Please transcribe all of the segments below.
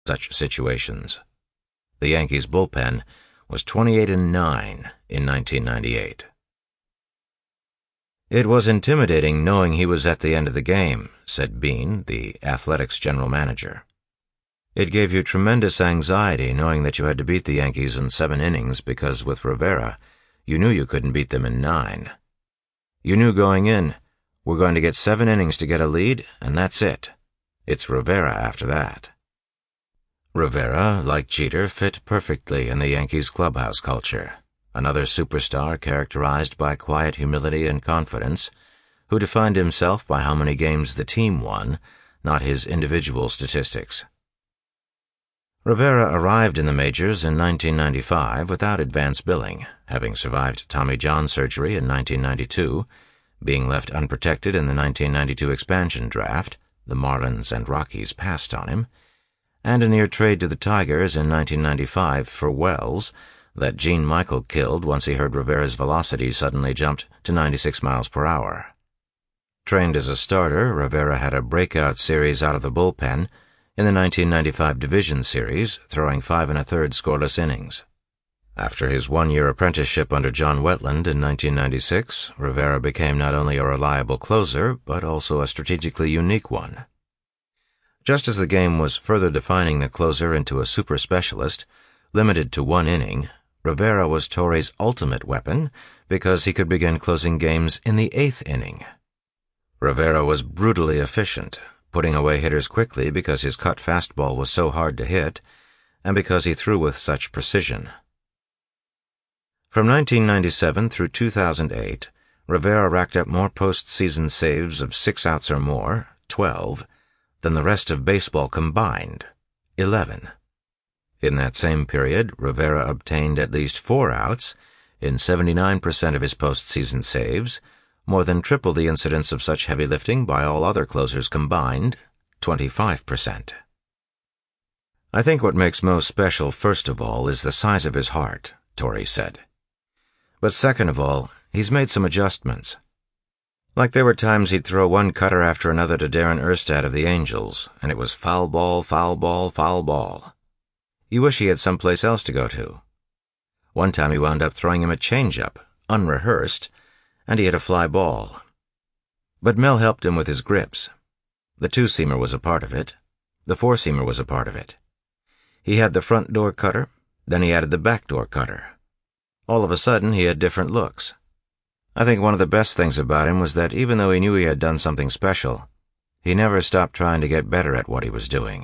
such situations. The Yankees' bullpen was 28-9 in 1998. "It was intimidating knowing he was at the end of the game," said Beane, the Athletics general manager. "It gave you tremendous anxiety knowing that you had to beat the Yankees in 7 innings because with Rivera, you knew you couldn't beat them in 9. You knew going in, we're going to get 7 innings to get a lead, and that's it. It's Rivera after that." Rivera, like Jeter, fit perfectly in the Yankees' clubhouse culture, another superstar characterized by quiet humility and confidence, who defined himself by how many games the team won, not his individual statistics. Rivera arrived in the majors in 1995 without advance billing, having survived Tommy John surgery in 1992, being left unprotected in the 1992 expansion draft, the Marlins and Rockies passed on him, and a near trade to the Tigers in 1995 for Wells that Gene Michael killed once he heard Rivera's velocity suddenly jumped to 96 miles per hour. Trained as a starter, Rivera had a breakout series out of the bullpen in the 1995 Division Series, throwing 5 1/3 scoreless innings. After his 1-year apprenticeship under John Wetland in 1996, Rivera became not only a reliable closer, but also a strategically unique one. Just as the game was further defining the closer into a super specialist, limited to 1 inning, Rivera was Torre's ultimate weapon because he could begin closing games in the 8th inning. Rivera was brutally efficient, putting away hitters quickly because his cut fastball was so hard to hit, and because he threw with such precision. From 1997 through 2008, Rivera racked up more postseason saves of 6 outs or more, 12, than the rest of baseball combined, 11. In that same period, Rivera obtained at least 4 outs in 79% of his postseason saves, more than triple the incidence of such heavy lifting by all other closers combined, 25%. "I think what makes Mo special, first of all, is the size of his heart," Torre said. "But second of all, he's made some adjustments. Like there were times he'd throw one cutter after another to Darren Erstad of the Angels, and it was foul ball, foul ball, foul ball. You wish he had someplace else to go to. One time he wound up throwing him a changeup, unrehearsed, and he hit a fly ball. But Mel helped him with his grips. The 2-seamer was a part of it. The 4-seamer was a part of it. He had the front door cutter, then he added the back door cutter. All of a sudden he had different looks. I think one of the best things about him was that even though he knew he had done something special, he never stopped trying to get better at what he was doing."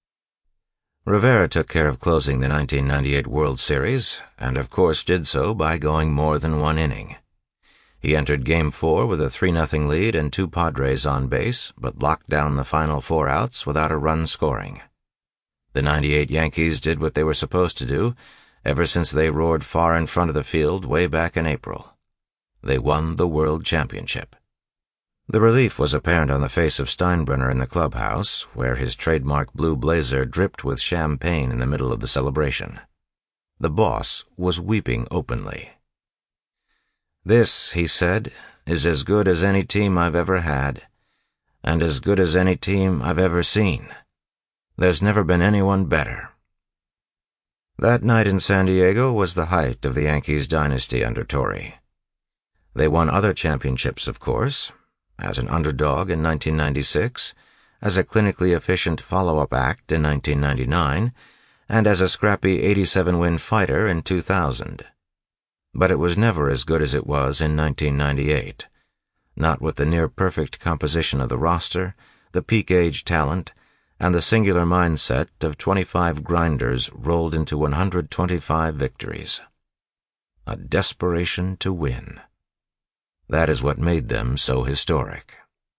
Rivera took care of closing the 1998 World Series, and of course did so by going more than 1 inning. He entered Game 4 with a 3-0 lead and 2 Padres on base, but locked down the final 4 outs without a run scoring. The '98 Yankees did what they were supposed to do ever since they roared far in front of the field way back in April. They won the World Championship. The relief was apparent on the face of Steinbrenner in the clubhouse, where his trademark blue blazer dripped with champagne in the middle of the celebration. The boss was weeping openly. "This," he said, "is as good as any team I've ever had, and as good as any team I've ever seen. There's never been anyone better." That night in San Diego was the height of the Yankees' dynasty under Torre. They won other championships, of course, as an underdog in 1996, as a clinically efficient follow-up act in 1999, and as a scrappy 87-win fighter in 2000. But it was never as good as it was in 1998, not with the near-perfect composition of the roster, the peak-age talent, and the singular mindset of 25 grinders rolled into 125 victories. A desperation to win. That is what made them so historic.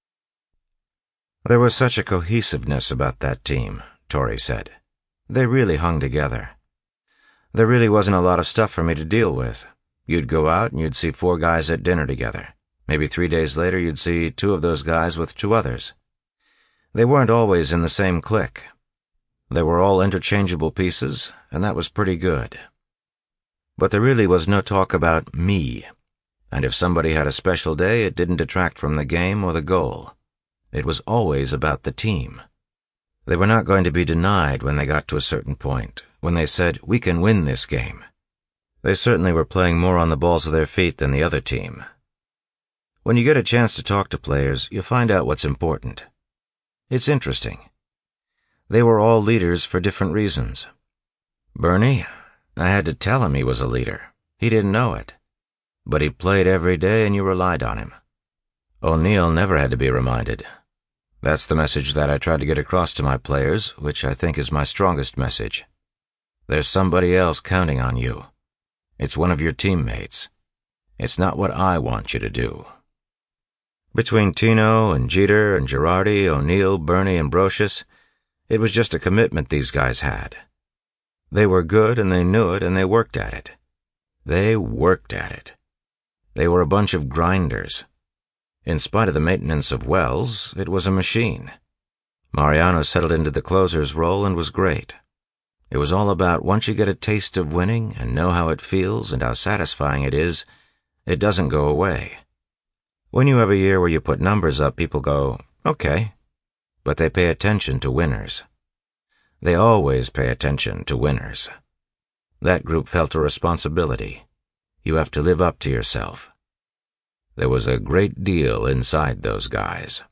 "There was such a cohesiveness about that team," Torre said. "They really hung together. There really wasn't a lot of stuff for me to deal with. You'd go out and you'd see 4 guys at dinner together. Maybe 3 days later you'd see 2 of those guys with 2 others. They weren't always in the same clique. They were all interchangeable pieces, and that was pretty good. But there really was no talk about me. And if somebody had a special day, it didn't detract from the game or the goal. It was always about the team. They were not going to be denied when they got to a certain point, when they said, "We can win this game." They certainly were playing more on the balls of their feet than the other team. When you get a chance to talk to players, you find out what's important. It's interesting. They were all leaders for different reasons. Bernie, I had to tell him he was a leader. He didn't know it. But he played every day and you relied on him. O'Neill never had to be reminded. That's the message that I tried to get across to my players, which I think is my strongest message. There's somebody else counting on you. It's one of your teammates. It's not what I want you to do. Between Tino and Jeter and Girardi, O'Neill, Bernie, and Brocious, it was just a commitment these guys had. They were good and they knew it and they worked at it. They worked at it. They were a bunch of grinders. In spite of the maintenance of Wells, it was a machine. Mariano settled into the closer's role and was great. It was all about once you get a taste of winning and know how it feels and how satisfying it is, it doesn't go away. When you have a year where you put numbers up, people go, okay, but they pay attention to winners. They always pay attention to winners. That group felt a responsibility. You have to live up to yourself. There was a great deal inside those guys.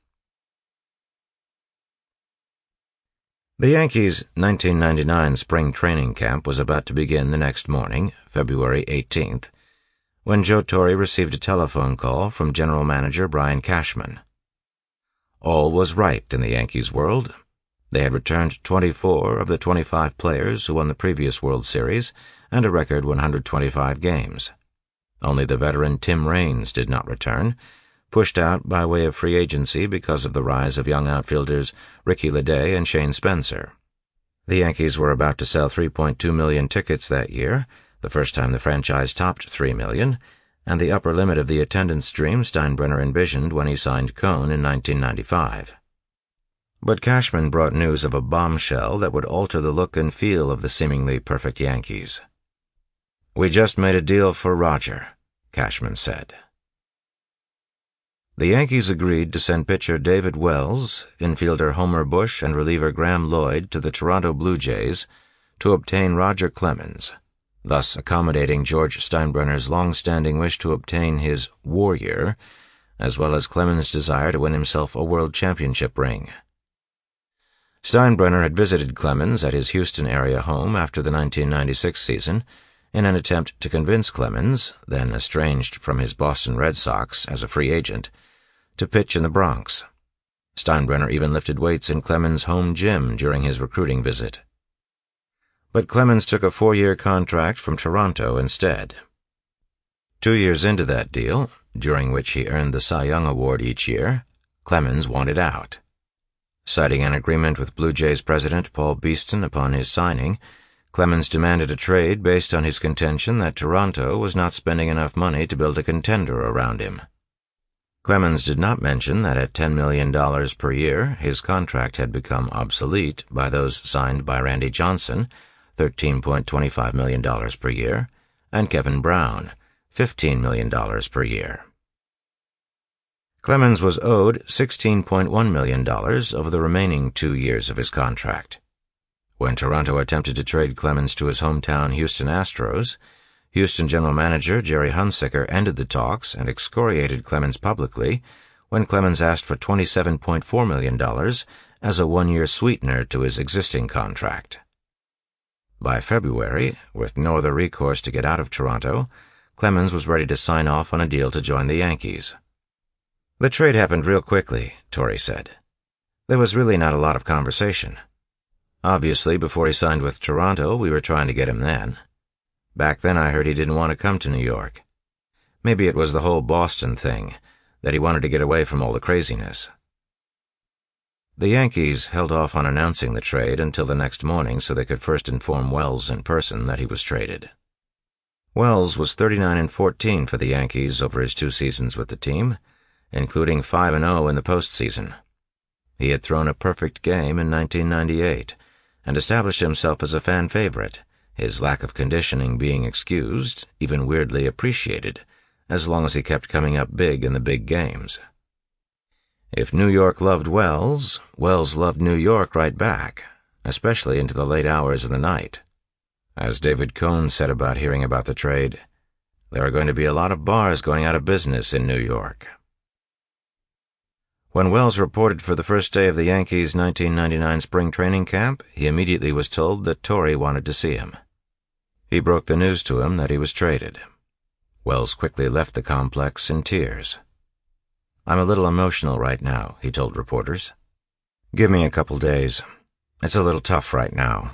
The Yankees' 1999 spring training camp was about to begin the next morning, February 18th, when Joe Torre received a telephone call from General Manager Brian Cashman. All was right in the Yankees' world. They had returned 24 of the 25 players who won the previous World Series and a record 125 games. Only the veteran Tim Raines did not return, pushed out by way of free agency because of the rise of young outfielders Ricky Leday and Shane Spencer. The Yankees were about to sell 3.2 million tickets that year, the first time the franchise topped 3 million, and the upper limit of the attendance stream Steinbrenner envisioned when he signed Cone in 1995. But Cashman brought news of a bombshell that would alter the look and feel of the seemingly perfect Yankees. "We just made a deal for Roger," Cashman said. The Yankees agreed to send pitcher David Wells, infielder Homer Bush, and reliever Graham Lloyd to the Toronto Blue Jays to obtain Roger Clemens, thus accommodating George Steinbrenner's long-standing wish to obtain his Warrior, as well as Clemens' desire to win himself a World Championship ring. Steinbrenner had visited Clemens at his Houston area home after the 1996 season in an attempt to convince Clemens, then estranged from his Boston Red Sox as a free agent, to pitch in the Bronx. Steinbrenner even lifted weights in Clemens' home gym during his recruiting visit. But Clemens took a 4-year contract from Toronto instead. 2 years into that deal, during which he earned the Cy Young Award each year, Clemens wanted out. Citing an agreement with Blue Jays president Paul Beeston upon his signing, Clemens demanded a trade based on his contention that Toronto was not spending enough money to build a contender around him. Clemens did not mention that at $10 million per year, his contract had become obsolete by those signed by Randy Johnson, $13.25 million per year, and Kevin Brown, $15 million per year. Clemens was owed $16.1 million over the remaining 2 years of his contract. When Toronto attempted to trade Clemens to his hometown Houston Astros, Houston general manager Jerry Hunsaker ended the talks and excoriated Clemens publicly when Clemens asked for $27.4 million as a 1-year sweetener to his existing contract. By February, with no other recourse to get out of Toronto, Clemens was ready to sign off on a deal to join the Yankees. "The trade happened real quickly," Torre said. "There was really not a lot of conversation. Obviously, before he signed with Toronto, we were trying to get him then. Back then I heard he didn't want to come to New York. Maybe it was the whole Boston thing, that he wanted to get away from all the craziness." The Yankees held off on announcing the trade until the next morning so they could first inform Wells in person that he was traded. Wells was 39-14 for the Yankees over his 2 seasons with the team, including 5-0 in the postseason. He had thrown a perfect game in 1998 and established himself as a fan favorite, his lack of conditioning being excused, even weirdly appreciated, as long as he kept coming up big in the big games. If New York loved Wells, Wells loved New York right back, especially into the late hours of the night. As David Cohn said about hearing about the trade, there are going to be a lot of bars going out of business in New York. When Wells reported for the first day of the Yankees' 1999 spring training camp, he immediately was told that Torre wanted to see him. He broke the news to him that he was traded. Wells quickly left the complex in tears. "I'm a little emotional right now," he told reporters. "Give me a couple days. It's a little tough right now."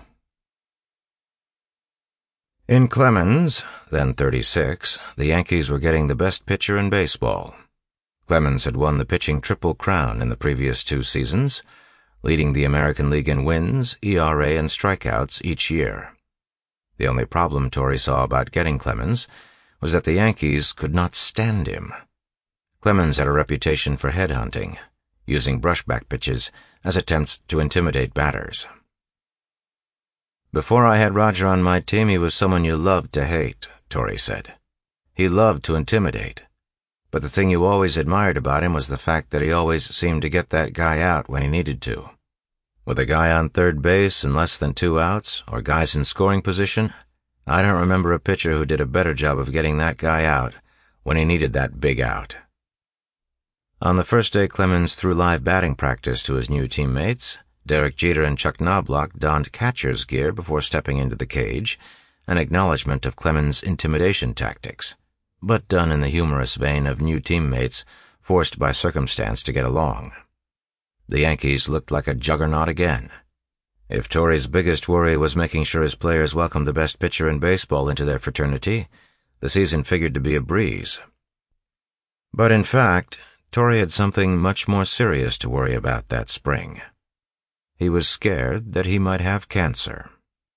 In Clemens, then 36, the Yankees were getting the best pitcher in baseball. Clemens had won the pitching Triple Crown in the previous 2 seasons, leading the American League in wins, ERA, and strikeouts each year. The only problem Torre saw about getting Clemens was that the Yankees could not stand him. Clemens had a reputation for headhunting, using brushback pitches as attempts to intimidate batters. "Before I had Roger on my team, he was someone you loved to hate," Torre said. "He loved to intimidate. But the thing you always admired about him was the fact that he always seemed to get that guy out when he needed to. With a guy on third base and less than 2 outs, or guys in scoring position, I don't remember a pitcher who did a better job of getting that guy out when he needed that big out." On the first day Clemens threw live batting practice to his new teammates, Derek Jeter and Chuck Knobloch donned catcher's gear before stepping into the cage, an acknowledgement of Clemens' intimidation tactics, but done in the humorous vein of new teammates forced by circumstance to get along. The Yankees looked like a juggernaut again. If Torre's biggest worry was making sure his players welcomed the best pitcher in baseball into their fraternity, the season figured to be a breeze. But in fact, Torre had something much more serious to worry about that spring. He was scared that he might have cancer.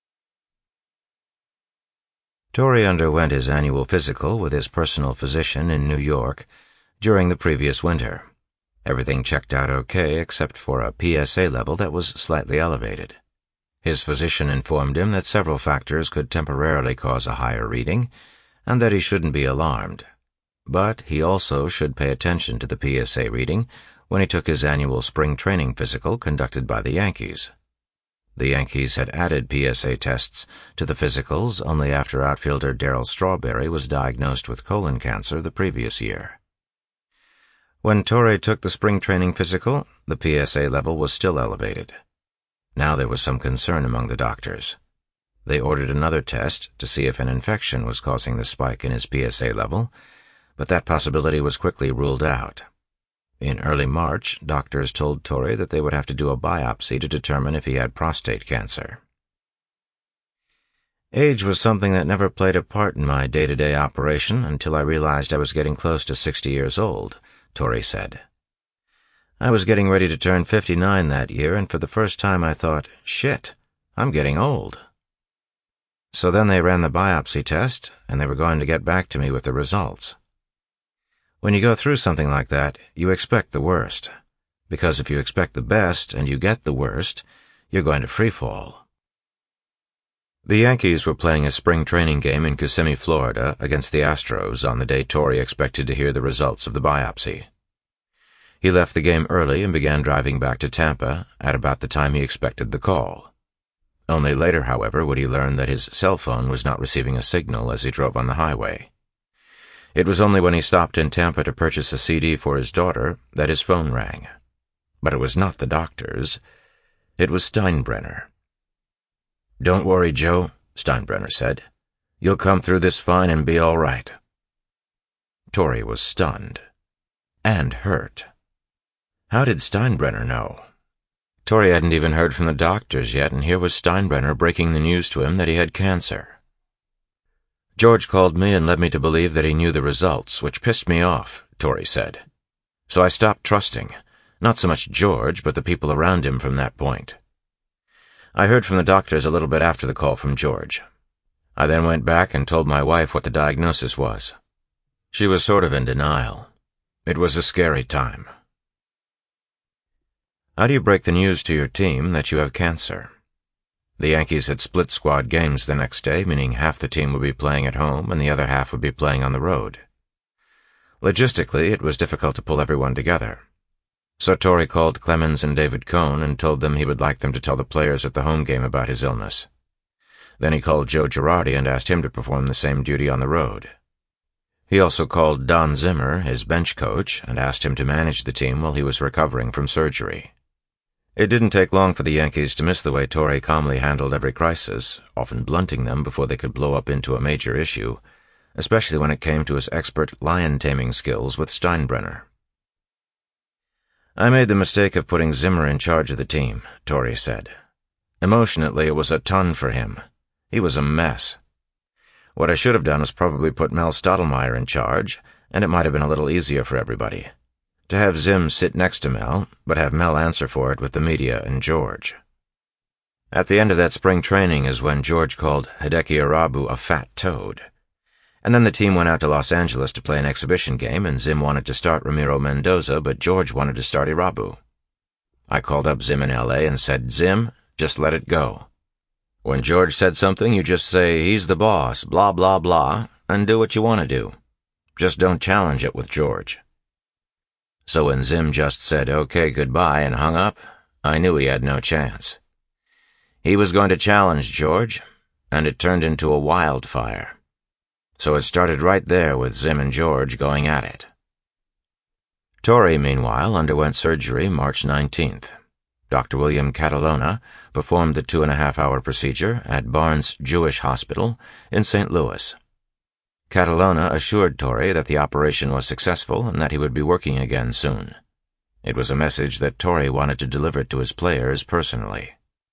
Torre underwent his annual physical with his personal physician in New York during the previous winter. Everything checked out okay except for a PSA level that was slightly elevated. His physician informed him that several factors could temporarily cause a higher reading, and that he shouldn't be alarmed. But he also should pay attention to the PSA reading when he took his annual spring training physical conducted by the Yankees. The Yankees had added PSA tests to the physicals only after outfielder Darryl Strawberry was diagnosed with colon cancer the previous year. When Torre took the spring training physical, the PSA level was still elevated. Now there was some concern among the doctors. They ordered another test to see if an infection was causing the spike in his PSA level, but that possibility was quickly ruled out. In early March, doctors told Torre that they would have to do a biopsy to determine if he had prostate cancer. "Age was something that never played a part in my day-to-day operation until I realized I was getting close to 60 years old, Torre said. "I was getting ready to turn 59 that year, and for the first time I thought, shit, I'm getting old." So then they ran the biopsy test, and they were going to get back to me with the results. When you go through something like that, you expect the worst, because if you expect the best and you get the worst, you're going to freefall. The Yankees were playing a spring training game in Kissimmee, Florida, against the Astros on the day Torre expected to hear the results of the biopsy. He left the game early and began driving back to Tampa at about the time he expected the call. Only later, however, would he learn that his cell phone was not receiving a signal as he drove on the highway. It was only when he stopped in Tampa to purchase a CD for his daughter that his phone rang. But it was not the doctor's. It was Steinbrenner. "Don't worry, Joe," Steinbrenner said. "You'll come through this fine and be all right." Torre was stunned. And hurt. How did Steinbrenner know? Torre hadn't even heard from the doctors yet, and here was Steinbrenner breaking the news to him that he had cancer. "George called me and led me to believe that he knew the results, which pissed me off," Torre said. "So I stopped trusting, not so much George, but the people around him from that point. I heard from the doctors a little bit after the call from George. I then went back and told my wife what the diagnosis was. She was sort of in denial. It was a scary time." How do you break the news to your team that you have cancer? The Yankees had split squad games the next day, meaning half the team would be playing at home and the other half would be playing on the road. Logistically, it was difficult to pull everyone together. So Torrey called Clemens and David Cone and told them he would like them to tell the players at the home game about his illness. Then he called Joe Girardi and asked him to perform the same duty on the road. He also called Don Zimmer, his bench coach, and asked him to manage the team while he was recovering from surgery. It didn't take long for the Yankees to miss the way Torrey calmly handled every crisis, often blunting them before they could blow up into a major issue, especially when it came to his expert lion-taming skills with Steinbrenner. "I made the mistake of putting Zimmer in charge of the team," Torrey said. "Emotionally, it was a ton for him. He was a mess. What I should have done was probably put Mel Stottlemyre in charge, and it might have been a little easier for everybody. To have Zim sit next to Mel, but have Mel answer for it with the media and George." At the end of that spring training is when George called Hideki Irabu a fat toad. And then the team went out to Los Angeles to play an exhibition game, and Zim wanted to start Ramiro Mendoza, but George wanted to start Irabu. I called up Zim in L.A. and said, "Zim, just let it go. When George said something, you just say, 'He's the boss, blah, blah, blah,' and do what you want to do. Just don't challenge it with George." So when Zim just said, "Okay, goodbye," and hung up, I knew he had no chance. He was going to challenge George, and it turned into a wildfire. So it started right there with Zim and George going at it. Torrey, meanwhile, underwent surgery March 19th. Dr. William Catalona performed the 2.5-hour procedure at Barnes Jewish Hospital in St. Louis. Catalona assured Torrey that the operation was successful and that he would be working again soon. It was a message that Torrey wanted to deliver to his players personally.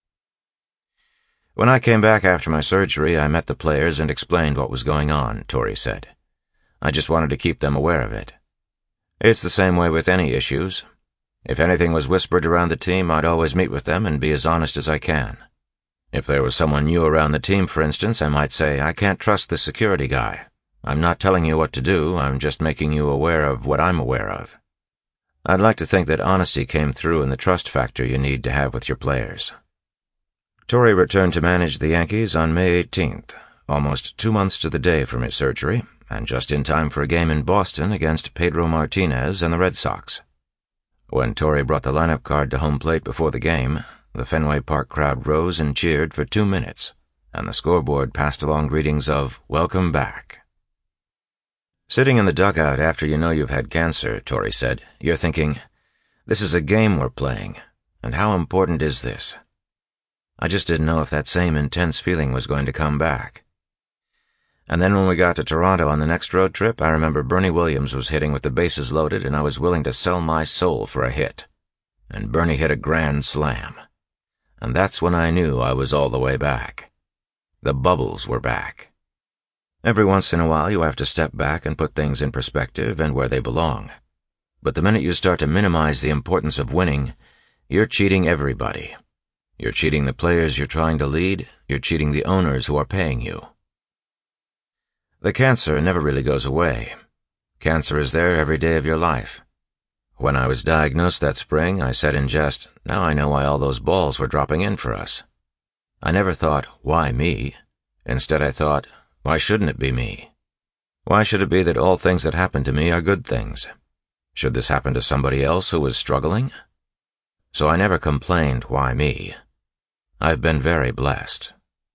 "When I came back after my surgery, I met the players and explained what was going on," Torrey said. "I just wanted to keep them aware of it. It's the same way with any issues. If anything was whispered around the team, I'd always meet with them and be as honest as I can. If there was someone new around the team, for instance, I might say, 'I can't trust this security guy. I'm not telling you what to do, I'm just making you aware of what I'm aware of.' I'd like to think that honesty came through in the trust factor you need to have with your players." Torrey returned to manage the Yankees on May 18th, almost 2 months to the day from his surgery, and just in time for a game in Boston against Pedro Martinez and the Red Sox. When Torrey brought the lineup card to home plate before the game, the Fenway Park crowd rose and cheered for 2 minutes, and the scoreboard passed along greetings of "Welcome back." "Sitting in the dugout after you know you've had cancer," Torrey said, "you're thinking, 'This is a game we're playing, and how important is this?' I just didn't know if that same intense feeling was going to come back. And then when we got to Toronto on the next road trip, I remember Bernie Williams was hitting with the bases loaded, and I was willing to sell my soul for a hit. And Bernie hit a grand slam. And that's when I knew I was all the way back. The bubbles were back. Every once in a while you have to step back and put things in perspective and where they belong. But the minute you start to minimize the importance of winning, you're cheating everybody. You're cheating the players you're trying to lead, you're cheating the owners who are paying you. The cancer never really goes away. Cancer is there every day of your life. When I was diagnosed that spring, I said in jest, "Now I know why all those balls were dropping in for us." I never thought, "Why me?" Instead I thought, "Why shouldn't it be me? Why should it be that all things that happen to me are good things? Should this happen to somebody else who was struggling?" So I never complained, "Why me?" I've been very blessed.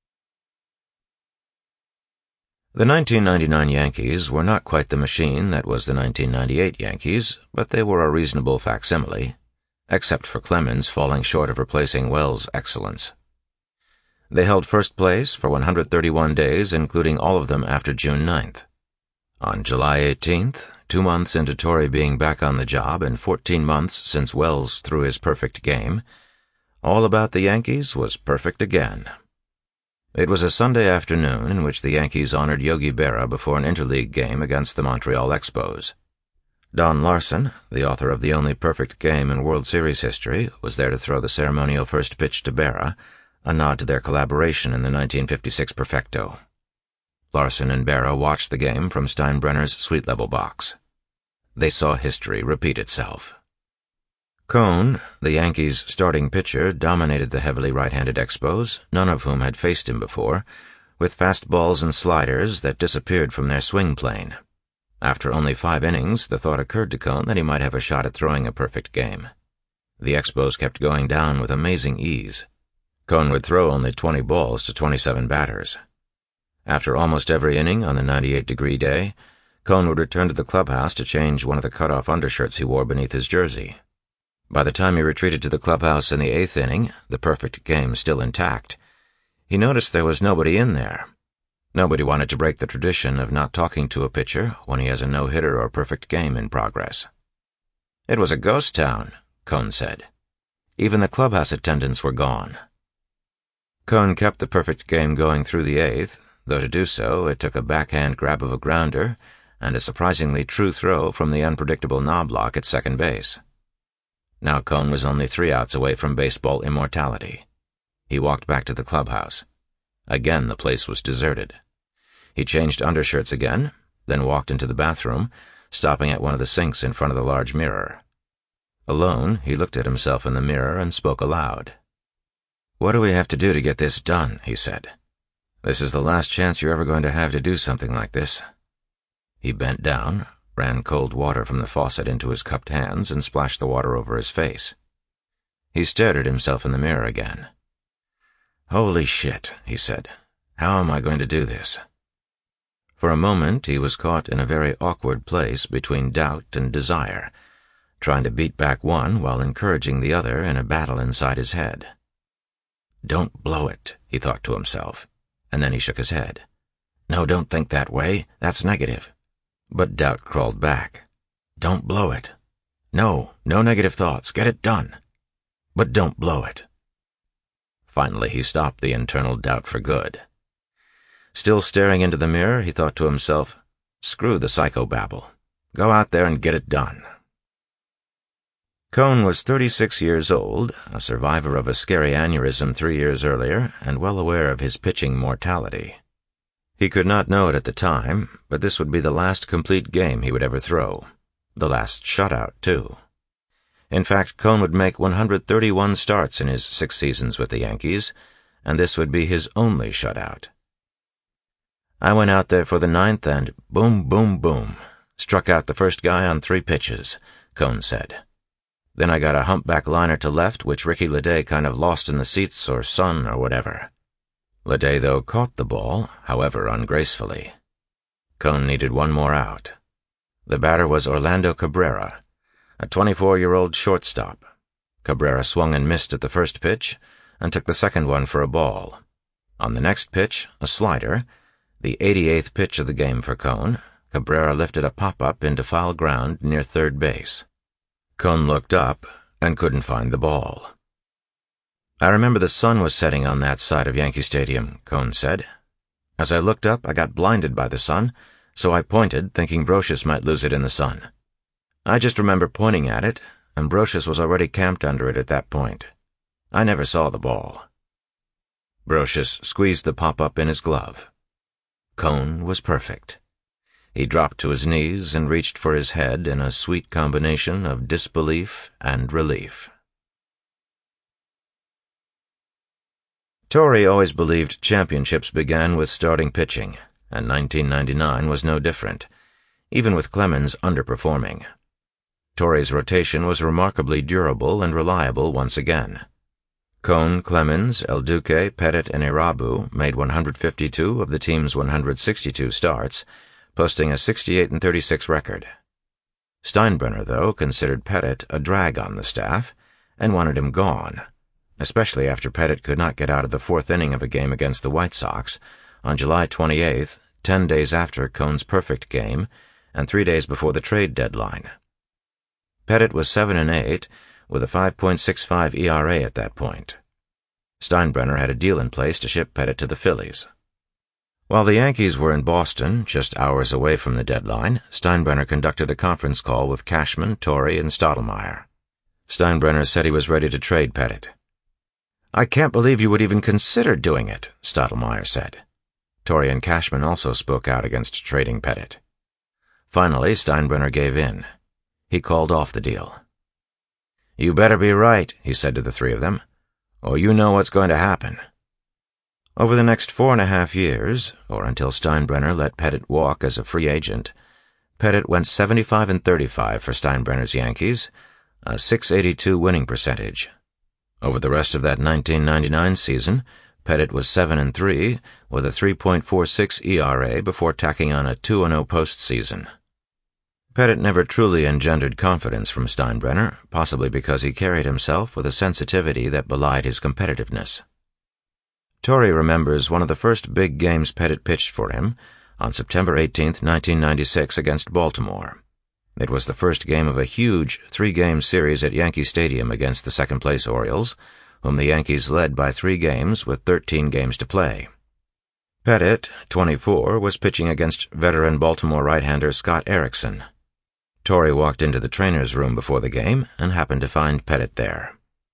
The 1999 Yankees were not quite the machine that was the 1998 Yankees, but they were a reasonable facsimile, except for Clemens falling short of replacing Wells' excellence. They held first place for 131 days, including all of them after June 9th. On July 18th, 2 months into Torrey being back on the job and 14 months since Wells threw his perfect game, all about the Yankees was perfect again. It was a Sunday afternoon in which the Yankees honored Yogi Berra before an interleague game against the Montreal Expos. Don Larson, the author of the only perfect game in World Series history, was there to throw the ceremonial first pitch to Berra, a nod to their collaboration in the 1956 Perfecto. Larson and Berra watched the game from Steinbrenner's suite-level box. They saw history repeat itself. Cone, the Yankees' starting pitcher, dominated the heavily right-handed Expos, none of whom had faced him before, with fastballs and sliders that disappeared from their swing plane. After only 5 innings, the thought occurred to Cone that he might have a shot at throwing a perfect game. The Expos kept going down with amazing ease. Cone would throw only 20 balls to 27 batters. After almost every inning on a 98-degree day, Cone would return to the clubhouse to change one of the cut-off undershirts he wore beneath his jersey. By the time he retreated to the clubhouse in the 8th inning, the perfect game still intact, he noticed there was nobody in there. Nobody wanted to break the tradition of not talking to a pitcher when he has a no-hitter or perfect game in progress. "It was a ghost town," Cone said. Even the clubhouse attendants were gone. Cone kept the perfect game going through the 8th, though to do so it took a backhand grab of a grounder and a surprisingly true throw from the unpredictable Knobloch at second base. Now Cone was only 3 outs away from baseball immortality. He walked back to the clubhouse. Again the place was deserted. He changed undershirts again, then walked into the bathroom, stopping at one of the sinks in front of the large mirror. Alone, he looked at himself in the mirror and spoke aloud. "What do we have to do to get this done?" he said. "This is the last chance you're ever going to have to do something like this." He bent down, ran cold water from the faucet into his cupped hands, and splashed the water over his face. He stared at himself in the mirror again. "Holy shit," he said. "How am I going to do this?" For a moment he was caught in a very awkward place between doubt and desire, trying to beat back one while encouraging the other in a battle inside his head. "Don't blow it," he thought to himself, and then he shook his head. "No, don't think that way. That's negative." But doubt crawled back. "Don't blow it. No negative thoughts. Get it done. But don't blow it." Finally, he stopped the internal doubt for good. Still staring into the mirror, he thought to himself, "Screw the psychobabble. Go out there and get it done." Cone was 36 years old, a survivor of a scary aneurysm 3 years earlier, and well aware of his pitching mortality. He could not know it at the time, but this would be the last complete game he would ever throw. The last shutout, too. In fact, Cone would make 131 starts in his 6 seasons with the Yankees, and this would be his only shutout. "I went out there for the 9th and boom, boom, boom, struck out the first guy on 3 pitches, Cone said. "Then I got a humpback liner to left, which Ricky Leday kind of lost in the seats or sun or whatever." Leday, though, caught the ball, however ungracefully. Cone needed one more out. The batter was Orlando Cabrera, a 24-year-old shortstop. Cabrera swung and missed at the first pitch and took the second one for a ball. On the next pitch, a slider, the 88th pitch of the game for Cone, Cabrera lifted a pop-up into foul ground near third base. Cone looked up and couldn't find the ball. "I remember the sun was setting on that side of Yankee Stadium," Cone said. "As I looked up, I got blinded by the sun, so I pointed, thinking Brocious might lose it in the sun. I just remember pointing at it, and Brocious was already camped under it at that point. I never saw the ball." Brocious squeezed the pop-up in his glove. Cone was perfect. He dropped to his knees and reached for his head in a sweet combination of disbelief and relief. Torre always believed championships began with starting pitching, and 1999 was no different, even with Clemens underperforming. Torre's rotation was remarkably durable and reliable once again. Cone, Clemens, El Duque, Pettit, and Irabu made 152 of the team's 162 starts, posting a 68-36 record. Steinbrenner, though, considered Pettit a drag on the staff and wanted him gone, especially after Pettit could not get out of the 4th inning of a game against the White Sox on July 28th, 10 days after Cone's perfect game and 3 days before the trade deadline. Pettit was 7-8 with a 5.65 ERA at that point. Steinbrenner had a deal in place to ship Pettit to the Phillies. While the Yankees were in Boston, just hours away from the deadline, Steinbrenner conducted a conference call with Cashman, Torre, and Stottlemyre. Steinbrenner said he was ready to trade Pettit. "I can't believe you would even consider doing it," Stottlemyre said. Torre and Cashman also spoke out against trading Pettit. Finally, Steinbrenner gave in. He called off the deal. "You better be right," he said to the 3 of them, "or you know what's going to happen." Over the next 4.5 years, or until Steinbrenner let Pettit walk as a free agent, Pettit went 75-35 for Steinbrenner's Yankees, a .682 winning percentage. Over the rest of that 1999 season, Pettitte was 7-3 with a 3.46 ERA before tacking on a 2-0 postseason. Pettitte never truly engendered confidence from Steinbrenner, possibly because he carried himself with a sensitivity that belied his competitiveness. Torrey remembers one of the first big games Pettitte pitched for him on September 18, 1996 against Baltimore. It was the first game of a huge 3-game series at Yankee Stadium against the second-place Orioles, whom the Yankees led by 3 games with 13 games to play. Pettitte, 24, was pitching against veteran Baltimore right-hander Scott Erickson. Torrey walked into the trainer's room before the game and happened to find Pettitte there.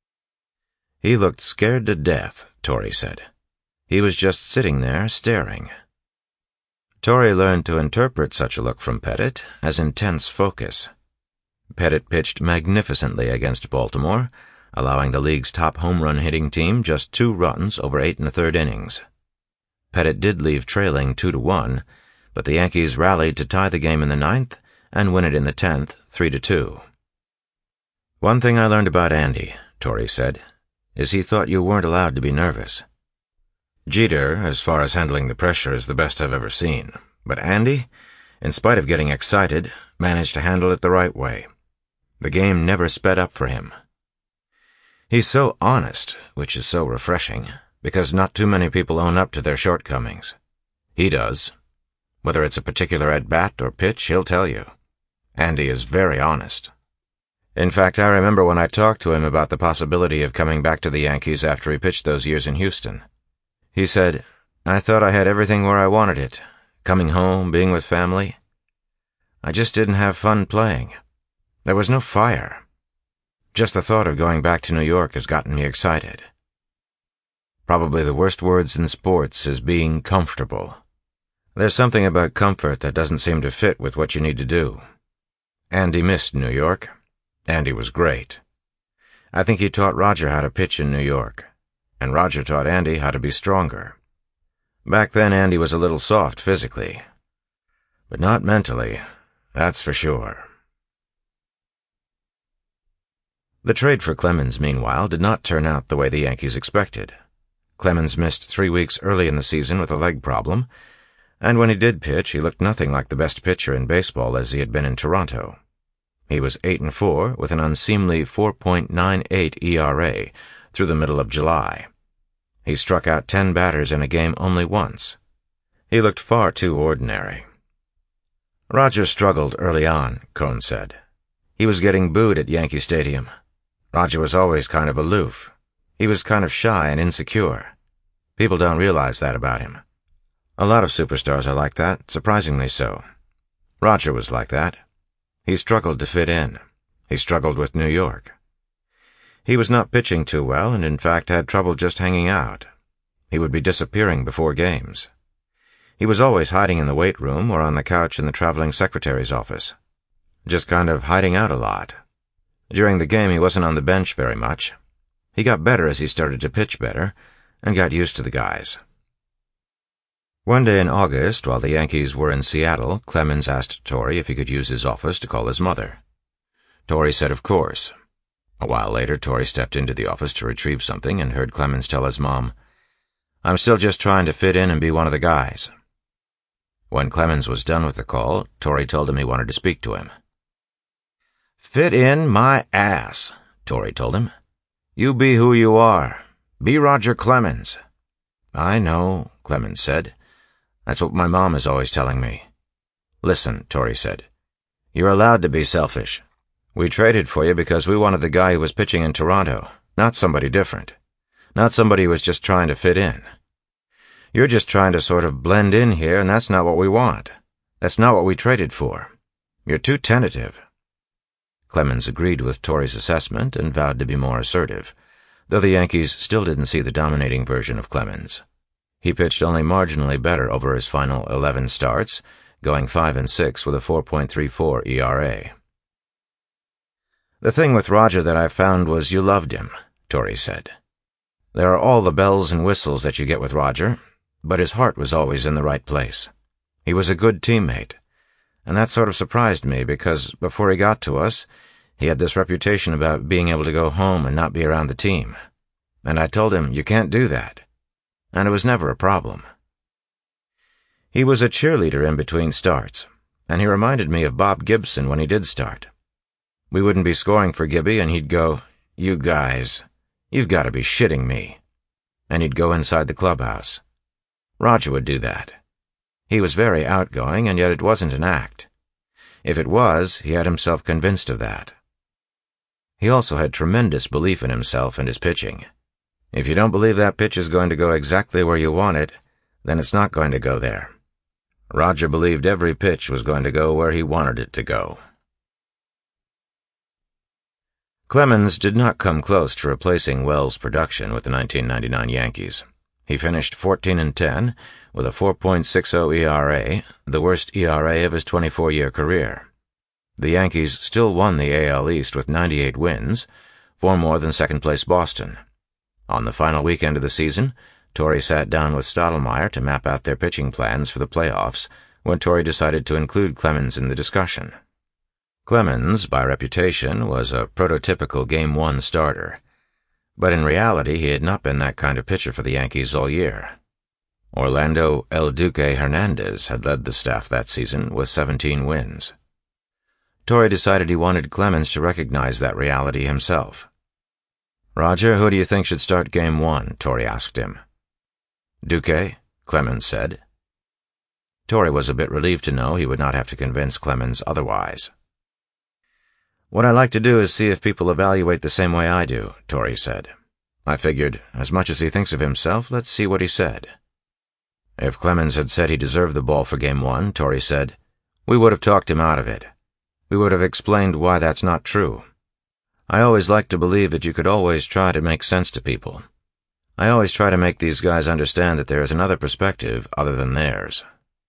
"He looked scared to death," Torrey said. "He was just sitting there, staring." Torrey learned to interpret such a look from Pettitte as intense focus. Pettitte pitched magnificently against Baltimore, allowing the league's top home run hitting team just 2 runs over 8 1/3 innings. Pettitte did leave trailing 2-1, but the Yankees rallied to tie the game in the 9th and win it in the 10th, 3-2. "One thing I learned about Andy," Torrey said, "is he thought you weren't allowed to be nervous. Jeter, as far as handling the pressure, is the best I've ever seen. But Andy, in spite of getting excited, managed to handle it the right way. The game never sped up for him. He's so honest, which is so refreshing, because not too many people own up to their shortcomings. He does. Whether it's a particular at-bat or pitch, he'll tell you. Andy is very honest. In fact, I remember when I talked to him about the possibility of coming back to the Yankees after he pitched those years in Houston. He said, 'I thought I had everything where I wanted it, coming home, being with family. I just didn't have fun playing. There was no fire. Just the thought of going back to New York has gotten me excited.' Probably the worst words in sports is being comfortable. There's something about comfort that doesn't seem to fit with what you need to do. Andy missed New York. Andy was great. I think he taught Roger how to pitch in New York, and Roger taught Andy how to be stronger. Back then, Andy was a little soft physically, but not mentally, that's for sure." The trade for Clemens, meanwhile, did not turn out the way the Yankees expected. Clemens missed 3 weeks early in the season with a leg problem, and when he did pitch, he looked nothing like the best pitcher in baseball as he had been in Toronto. He was 8-4 with an unseemly 4.98 ERA through the middle of July. He struck out 10 batters in a game only once. He looked far too ordinary. "Roger struggled early on," Cohn said. "He was getting booed at Yankee Stadium. Roger was always kind of aloof. He was kind of shy and insecure. People don't realize that about him. A lot of superstars are like that, surprisingly so. Roger was like that. He struggled to fit in. He struggled with New York. He was not pitching too well and in fact had trouble just hanging out. He would be disappearing before games. He was always hiding in the weight room or on the couch in the traveling secretary's office. Just kind of hiding out a lot. During the game he wasn't on the bench very much. He got better as he started to pitch better and got used to the guys." One day in August, while the Yankees were in Seattle, Clemens asked Torrey if he could use his office to call his mother. Torrey said of course. A while later, Torrey stepped into the office to retrieve something and heard Clemens tell his mom, "I'm still just trying to fit in and be one of the guys." When Clemens was done with the call, Torrey told him he wanted to speak to him. "Fit in my ass," Torrey told him. "You be who you are. Be Roger Clemens." "I know," Clemens said. "That's what my mom is always telling me." "Listen," Torrey said. "You're allowed to be selfish. We traded for you because we wanted the guy who was pitching in Toronto, not somebody different. Not somebody who was just trying to fit in. You're just trying to sort of blend in here, and that's not what we want. That's not what we traded for. You're too tentative." Clemens agreed with Torrey's assessment and vowed to be more assertive, though the Yankees still didn't see the dominating version of Clemens. He pitched only marginally better over his final 11 starts, going 5-6 with a 4.34 ERA. "The thing with Roger that I found was you loved him," Torrey said. "There are all the bells and whistles that you get with Roger, but his heart was always in the right place. He was a good teammate, and that sort of surprised me because before he got to us, He had this reputation about being able to go home and not be around the team. And I told him, you can't do that. And it was never a problem. He was a cheerleader in between starts, and he reminded me of Bob Gibson when he did start. We wouldn't be scoring for Gibby, and he'd go, "You guys, you've got to be shitting me." And he'd go inside the clubhouse. Roger would do that. He was very outgoing, and yet it wasn't an act. If it was, he had himself convinced of that. He also had tremendous belief in himself and his pitching. If you don't believe that pitch is going to go exactly where you want it, then it's not going to go there. Roger believed every pitch was going to go where he wanted it to go. Clemens did not come close to replacing Wells' production with the 1999 Yankees. He finished 14-10 with a 4.60 ERA, the worst ERA of his 24-year career. The Yankees still won the AL East with 98 wins, 4 more than second-place Boston. On the final weekend of the season, Torre sat down with Stottlemyre to map out their pitching plans for the playoffs when Torre decided to include Clemens in the discussion. Clemens, by reputation, was a prototypical Game 1 starter, but in reality he had not been that kind of pitcher for the Yankees all year. Orlando El Duque Hernandez had led the staff that season with 17 wins. Torre decided he wanted Clemens to recognize that reality himself. "Roger, who do you think should start Game 1?" Torre asked him. "Duque," Clemens said. Torre was a bit relieved to know he would not have to convince Clemens otherwise. "What I like to do is see if people evaluate the same way I do," Torre said. I figured, as much as he thinks of himself, let's see what he said. If Clemens had said he deserved the ball for Game 1, Torre said, we would have talked him out of it. We would have explained why that's not true. I always like to believe that you could always try to make sense to people. I always try to make these guys understand that there is another perspective other than theirs.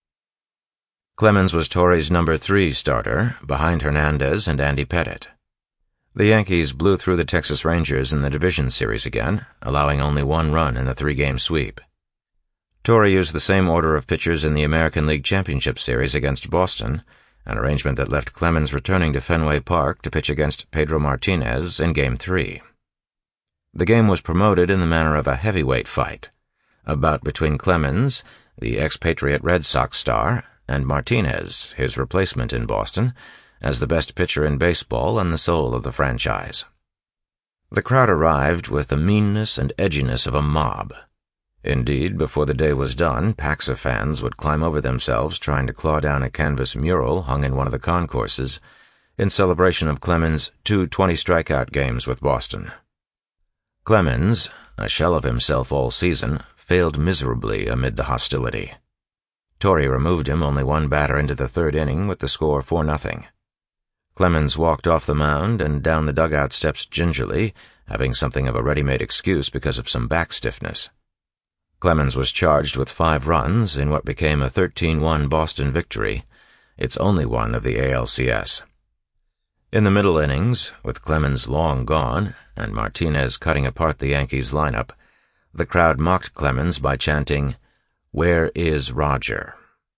Clemens was Torre's number 3 starter, behind Hernandez and Andy Pettitte. The Yankees blew through the Texas Rangers in the division series again, allowing only 1 run in the 3-game sweep. Torre used the same order of pitchers in the American League Championship Series against Boston, an arrangement that left Clemens returning to Fenway Park to pitch against Pedro Martinez in Game 3. The game was promoted in the manner of a heavyweight fight, a bout between Clemens, the expatriate Red Sox star, and Martinez, his replacement in Boston, as the best pitcher in baseball and the soul of the franchise. The crowd arrived with the meanness and edginess of a mob. Indeed, before the day was done, packs of fans would climb over themselves trying to claw down a canvas mural hung in one of the concourses in celebration of Clemens' 2 20-strikeout games with Boston. Clemens, a shell of himself all season, failed miserably amid the hostility. Torre removed him only 1 batter into the 3rd inning with the score 4-0. Clemens walked off the mound and down the dugout steps gingerly, having something of a ready-made excuse because of some back stiffness. Clemens was charged with 5 runs in what became a 13-1 Boston victory, its only one of the ALCS. In the middle innings, with Clemens long gone and Martinez cutting apart the Yankees' lineup, the crowd mocked Clemens by chanting, "Where is Roger?"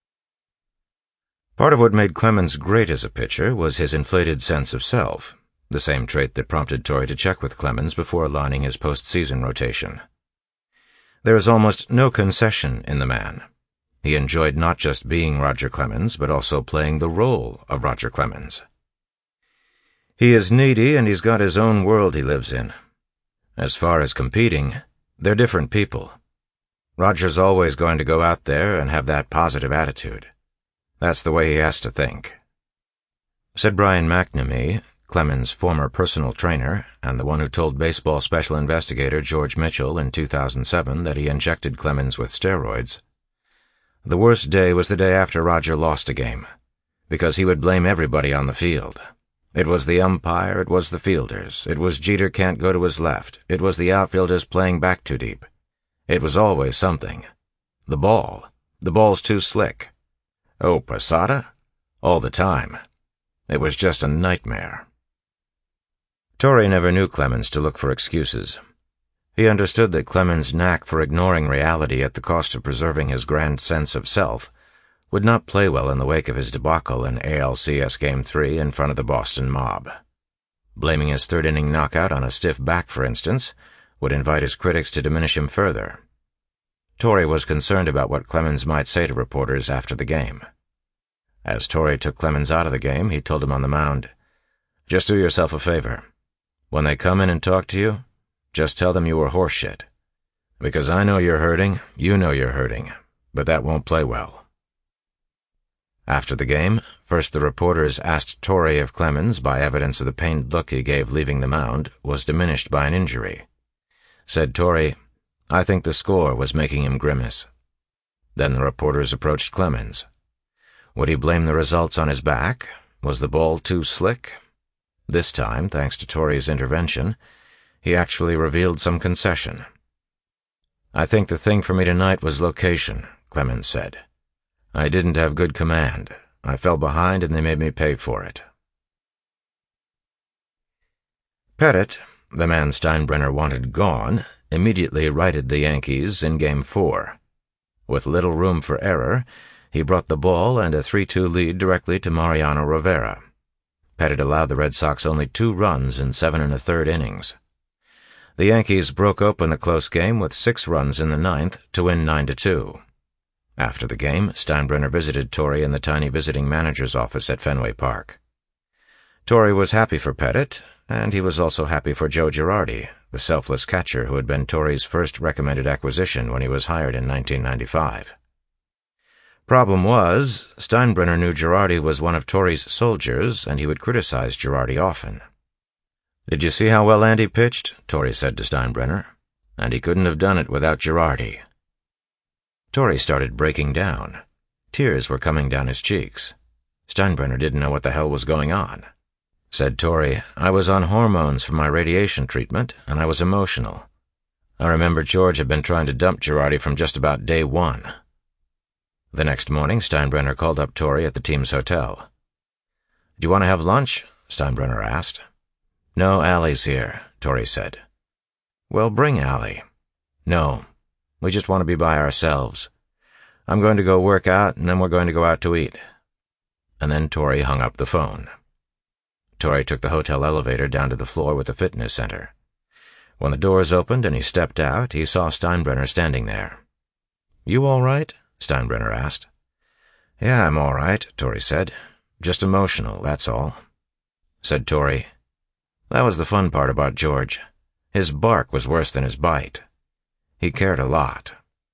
Part of what made Clemens great as a pitcher was his inflated sense of self, the same trait that prompted Torre to check with Clemens before aligning his postseason rotation. There is almost no concession in the man. He enjoyed not just being Roger Clemens, but also playing the role of Roger Clemens. He is needy and he's got his own world he lives in. As far as competing, they're different people. Roger's always going to go out there and have that positive attitude. That's the way he has to think. Said Brian McNamee, Clemens' former personal trainer, and the one who told baseball special investigator George Mitchell in 2007 that he injected Clemens with steroids. The worst day was the day after Roger lost a game, because he would blame everybody on the field. It was the umpire, it was the fielders, it was Jeter can't go to his left, it was the outfielders playing back too deep. It was always something. The ball's too slick. Oh, Posada? All the time. It was just a nightmare. Torre never knew Clemens to look for excuses. He understood that Clemens' knack for ignoring reality at the cost of preserving his grand sense of self would not play well in the wake of his debacle in ALCS Game 3 in front of the Boston mob. Blaming his third-inning knockout on a stiff back, for instance, would invite his critics to diminish him further. Torre was concerned about what Clemens might say to reporters after the game. As Torre took Clemens out of the game, he told him on the mound, "Just do yourself a favor. When they come in and talk to you, just tell them you were horseshit. Because I know you're hurting, you know you're hurting, but that won't play well." After the game, first the reporters asked Torre if Clemens, by evidence of the pained look he gave leaving the mound, was diminished by an injury. Said Torre, "I think the score was making him grimace." Then the reporters approached Clemens. Would he blame the results on his back? Was the ball too slick? This time, thanks to Torre's intervention, he actually revealed some concession. "I think the thing for me tonight was location," Clemens said. "I didn't have good command. I fell behind and they made me pay for it." Pettitte, the man Steinbrenner wanted gone, immediately righted the Yankees in Game 4. With little room for error, he brought the ball and a 3-2 lead directly to Mariano Rivera. Pettitte allowed the Red Sox only 2 runs in 7 1/3 innings. The Yankees broke open the close game with 6 runs in the 9th to win 9-2. After the game, Steinbrenner visited Torre in the tiny visiting manager's office at Fenway Park. Torre was happy for Pettitte, and he was also happy for Joe Girardi, the selfless catcher who had been Torre's first recommended acquisition when he was hired in 1995. Problem was, Steinbrenner knew Girardi was one of Torre's soldiers, and he would criticize Girardi often. "Did you see how well Andy pitched?" Torre said to Steinbrenner. "And he couldn't have done it without Girardi." Torre started breaking down. Tears were coming down his cheeks. Steinbrenner didn't know what the hell was going on. Said Torre, "I was on hormones from my radiation treatment, and I was emotional. I remember George had been trying to dump Girardi from just about day 1. The next morning, Steinbrenner called up Torre at the team's hotel. "Do you want to have lunch?" Steinbrenner asked. "No, Allie's here," Torre said. "Well, bring Allie." "No. We just want to be by ourselves. I'm going to go work out, and then we're going to go out to eat." And then Torre hung up the phone. Torre took the hotel elevator down to the floor with the fitness center. When the doors opened and he stepped out, he saw Steinbrenner standing there. "You all right?" Steinbrenner asked. "Yeah, I'm all right," Torre said. "Just emotional, that's all." Said Torre, "That was the fun part about George. His bark was worse than his bite. He cared a lot."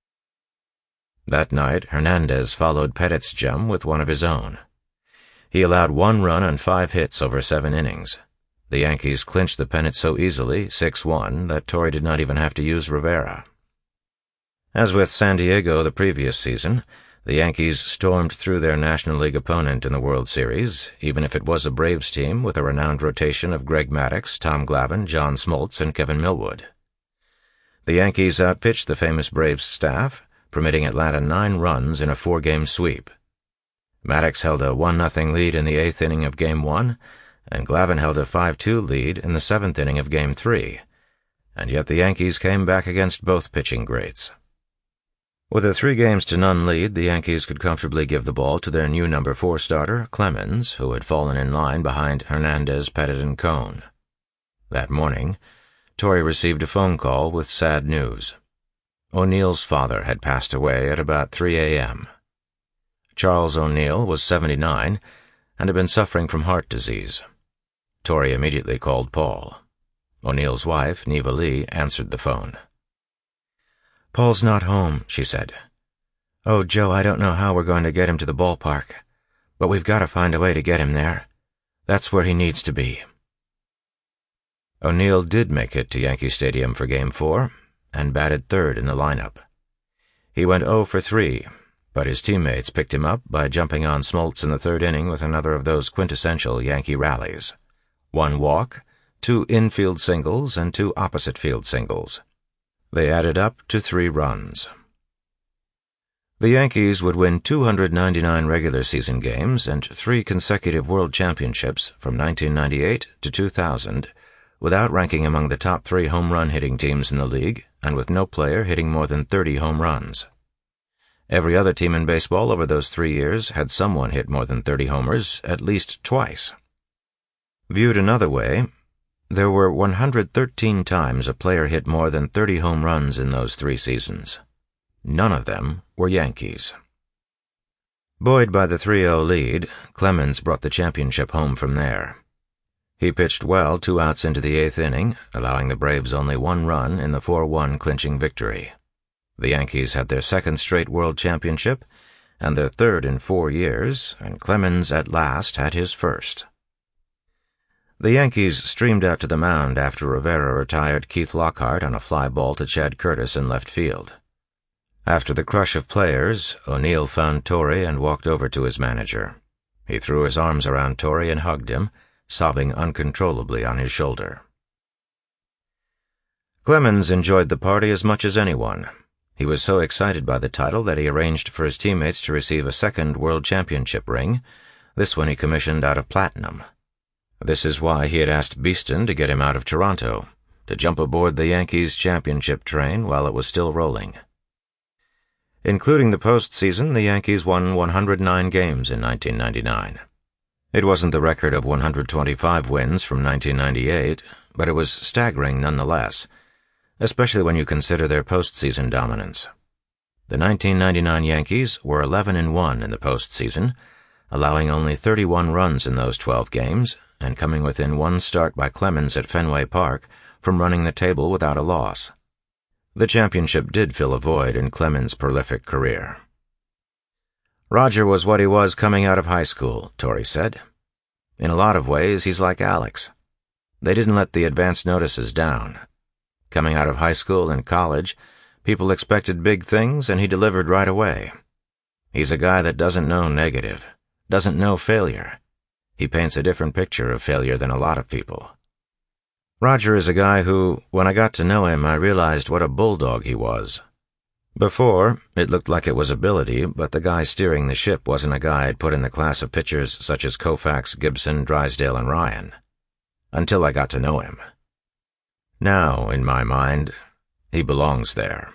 That night, Hernandez followed Pettitte's gem with one of his own. He allowed 1 run and 5 hits over 7 innings. The Yankees clinched the pennant so easily, 6-1, that Torre did not even have to use Rivera. As with San Diego the previous season, the Yankees stormed through their National League opponent in the World Series, even if it was a Braves team with a renowned rotation of Greg Maddux, Tom Glavine, John Smoltz, and Kevin Millwood. The Yankees outpitched the famous Braves staff, permitting Atlanta 9 runs in a 4-game sweep. Maddux held a 1-0 lead in the 8th inning of Game 1, and Glavine held a 5-2 lead in the 7th inning of Game 3, and yet the Yankees came back against both pitching greats. With a 3-0 lead, the Yankees could comfortably give the ball to their new number 4 starter, Clemens, who had fallen in line behind Hernandez, Pettitte, and Cone. That morning, Torre received a phone call with sad news. O'Neill's father had passed away at about 3 a.m. Charles O'Neill was 79 and had been suffering from heart disease. Torre immediately called Paul. O'Neill's wife, Neva Lee, answered the phone. "Paul's not home," she said. "Oh, Joe, I don't know how we're going to get him to the ballpark, but we've got to find a way to get him there. That's where he needs to be." O'Neill did make it to Yankee Stadium for Game 4 and batted 3rd in the lineup. He went 0 for 3, but his teammates picked him up by jumping on Smoltz in the 3rd inning with another of those quintessential Yankee rallies. 1 walk, 2 infield singles, and 2 opposite field singles. They added up to 3 runs. The Yankees would win 299 regular season games and 3 consecutive World Championships from 1998 to 2000 without ranking among the top 3 home run hitting teams in the league and with no player hitting more than 30 home runs. Every other team in baseball over those 3 years had someone hit more than 30 homers at least twice. Viewed another way, There were 113 times a player hit more than 30 home runs in those 3 seasons. None of them were Yankees. Buoyed by the 3-0 lead, Clemens brought the championship home from there. He pitched well 2 outs into the 8th inning, allowing the Braves only 1 run in the 4-1 clinching victory. The Yankees had their 2nd straight World Championship, and their 3rd in 4 years, and Clemens at last had his 1st. The Yankees streamed out to the mound after Rivera retired Keith Lockhart on a fly ball to Chad Curtis in left field. After the crush of players, O'Neill found Torre and walked over to his manager. He threw his arms around Torre and hugged him, sobbing uncontrollably on his shoulder. Clemens enjoyed the party as much as anyone. He was so excited by the title that he arranged for his teammates to receive a 2nd World Championship ring. This one he commissioned out of platinum. This is why he had asked Beeston to get him out of Toronto, to jump aboard the Yankees' championship train while it was still rolling. Including the postseason, the Yankees won 109 games in 1999. It wasn't the record of 125 wins from 1998, but it was staggering nonetheless, especially when you consider their postseason dominance. The 1999 Yankees were 11-1 in the postseason, allowing only 31 runs in those 12 games, and coming within 1 start by Clemens at Fenway Park from running the table without a loss. The championship did fill a void in Clemens' prolific career. Roger was what he was coming out of high school, Torre said. In a lot of ways, he's like Alex. They didn't let the advance notices down. Coming out of high school and college, people expected big things, and he delivered right away. He's a guy that doesn't know negative, doesn't know failure. He paints a different picture of failure than a lot of people. Roger is a guy who, when I got to know him, I realized what a bulldog he was. Before, it looked like it was ability, but the guy steering the ship wasn't a guy I'd put in the class of pitchers such as Koufax, Gibson, Drysdale, and Ryan. Until I got to know him. Now, in my mind, he belongs there.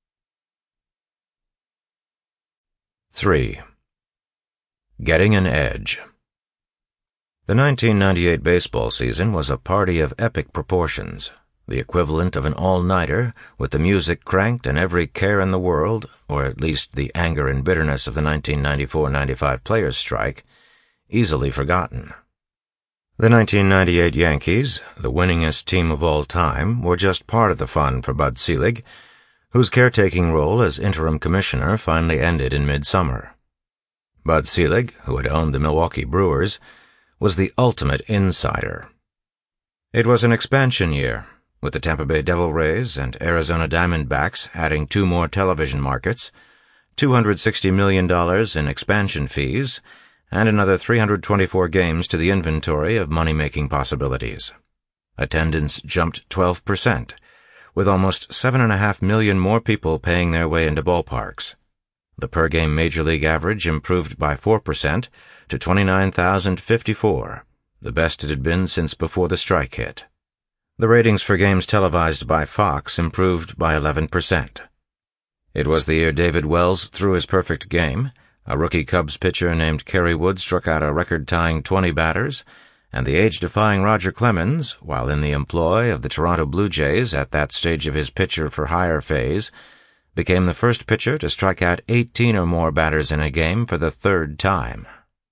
3. Getting an edge. The 1998 baseball season was a party of epic proportions, the equivalent of an all-nighter, with the music cranked and every care in the world, or at least the anger and bitterness of the 1994-95 players' strike, easily forgotten. The 1998 Yankees, the winningest team of all time, were just part of the fun for Bud Selig, whose caretaking role as interim commissioner finally ended in midsummer. Bud Selig, who had owned the Milwaukee Brewers, was the ultimate insider. It was an expansion year, with the Tampa Bay Devil Rays and Arizona Diamondbacks adding 2 more television markets, $260 million in expansion fees, and another 324 games to the inventory of money-making possibilities. Attendance jumped 12%, with almost 7.5 million more people paying their way into ballparks. The per-game Major League average improved by 4% to 29,054, the best it had been since before the strike hit. The ratings for games televised by Fox improved by 11%. It was the year David Wells threw his perfect game, a rookie Cubs pitcher named Kerry Wood struck out a record-tying 20 batters, and the age-defying Roger Clemens, while in the employ of the Toronto Blue Jays at that stage of his pitcher-for-hire phase, became the first pitcher to strike out 18 or more batters in a game for the 3rd time.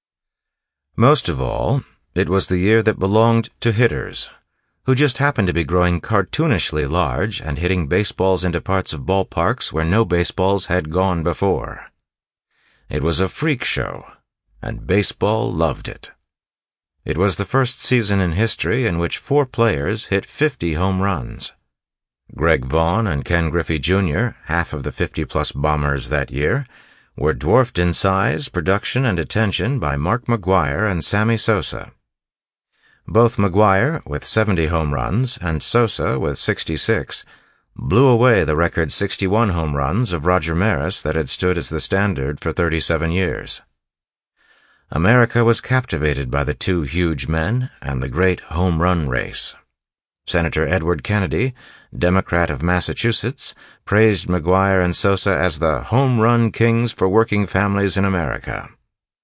Most of all, it was the year that belonged to hitters, who just happened to be growing cartoonishly large and hitting baseballs into parts of ballparks where no baseballs had gone before. It was a freak show, and baseball loved it. It was the first season in history in which 4 players hit 50 home runs. Greg Vaughn and Ken Griffey Jr., half of the 50-plus bombers that year, were dwarfed in size, production, and attention by Mark McGwire and Sammy Sosa. Both McGwire, with 70 home runs, and Sosa, with 66, blew away the record 61 home runs of Roger Maris that had stood as the standard for 37 years. America was captivated by the 2 huge men and the great home run race. Senator Edward Kennedy, Democrat of Massachusetts, praised McGwire and Sosa as the home run kings for working families in America.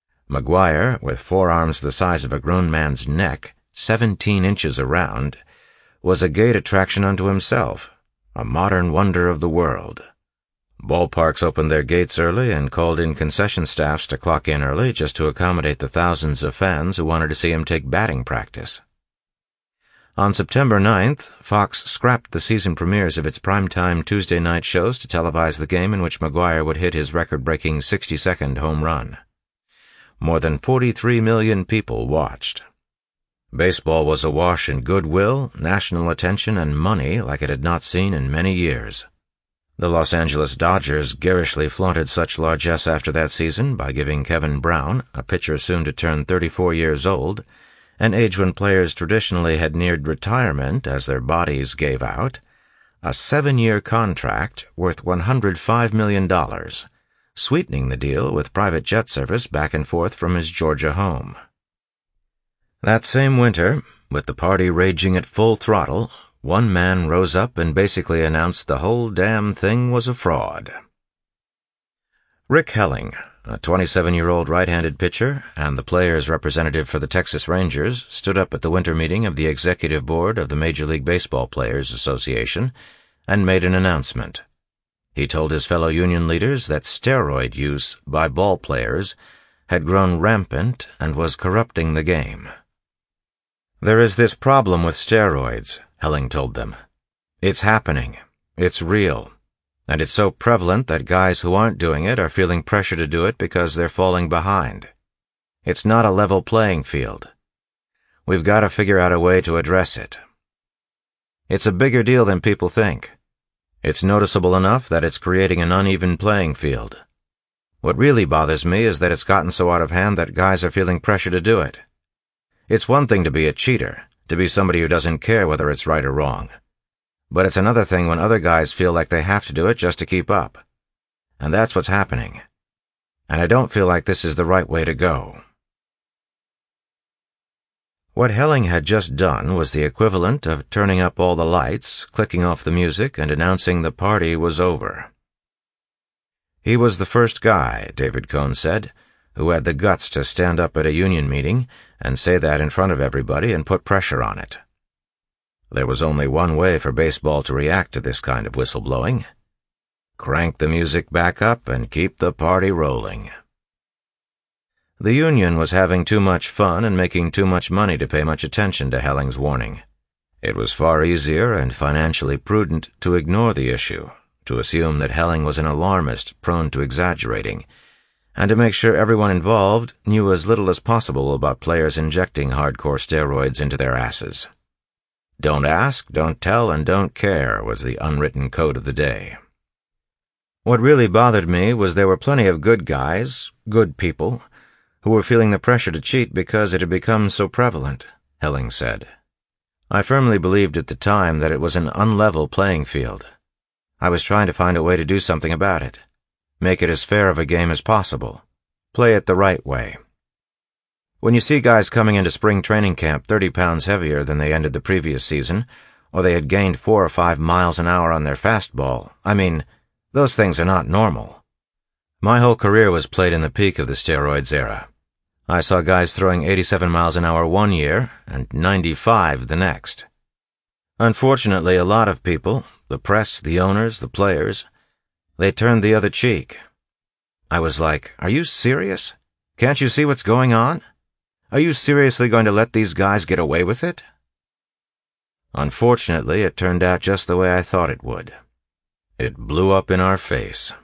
McGwire, with forearms the size of a grown man's neck, 17 inches around, was a gate attraction unto himself, a modern wonder of the world. Ballparks opened their gates early and called in concession staffs to clock in early just to accommodate the thousands of fans who wanted to see him take batting practice. On September 9th, Fox scrapped the season premieres of its primetime Tuesday night shows to televise the game in which McGwire would hit his record-breaking 60-second home run. More than 43 million people watched. Baseball was awash in goodwill, national attention, and money like it had not seen in many years. The Los Angeles Dodgers garishly flaunted such largesse after that season by giving Kevin Brown, a pitcher soon to turn 34 years old, an age when players traditionally had neared retirement as their bodies gave out, a 7-year contract worth $105 million, sweetening the deal with private jet service back and forth from his Georgia home. That same winter, with the party raging at full throttle, one man rose up and basically announced the whole damn thing was a fraud. Rick Helling, a 27-year-old right-handed pitcher and the players' representative for the Texas Rangers, stood up at the winter meeting of the executive board of the Major League Baseball Players Association and made an announcement. He told his fellow union leaders that steroid use by ball players had grown rampant and was corrupting the game. "There is this problem with steroids," Helling told them. "It's happening. It's real. And it's so prevalent that guys who aren't doing it are feeling pressure to do it because they're falling behind. It's not a level playing field. We've got to figure out a way to address it. It's a bigger deal than people think. It's noticeable enough that it's creating an uneven playing field. What really bothers me is that it's gotten so out of hand that guys are feeling pressure to do it. It's one thing to be a cheater, to be somebody who doesn't care whether it's right or wrong. But it's another thing when other guys feel like they have to do it just to keep up. And that's what's happening. And I don't feel like this is the right way to go." What Helling had just done was the equivalent of turning up all the lights, clicking off the music, and announcing the party was over. He was the first guy, David Cone said, who had the guts to stand up at a union meeting and say that in front of everybody and put pressure on it. There was only one way for baseball to react to this kind of whistleblowing: crank the music back up and keep the party rolling. The union was having too much fun and making too much money to pay much attention to Helling's warning. It was far easier and financially prudent to ignore the issue, to assume that Helling was an alarmist prone to exaggerating, and to make sure everyone involved knew as little as possible about players injecting hardcore steroids into their asses. Don't ask, don't tell, and don't care was the unwritten code of the day. What really bothered me was there were plenty of good guys, good people, who were feeling the pressure to cheat because it had become so prevalent, Helling said. I firmly believed at the time that it was an unlevel playing field. I was trying to find a way to do something about it. Make it as fair of a game as possible. Play it the right way. When you see guys coming into spring training camp 30 pounds heavier than they ended the previous season, or they had gained 4 or 5 miles an hour on their fastball, those things are not normal. My whole career was played in the peak of the steroids era. I saw guys throwing 87 miles an hour one year and 95 the next. Unfortunately, a lot of people, the press, the owners, the players, they turned the other cheek. I was like, are you serious? Can't you see what's going on? Are you seriously going to let these guys get away with it? Unfortunately, it turned out just the way I thought it would. It blew up in our face.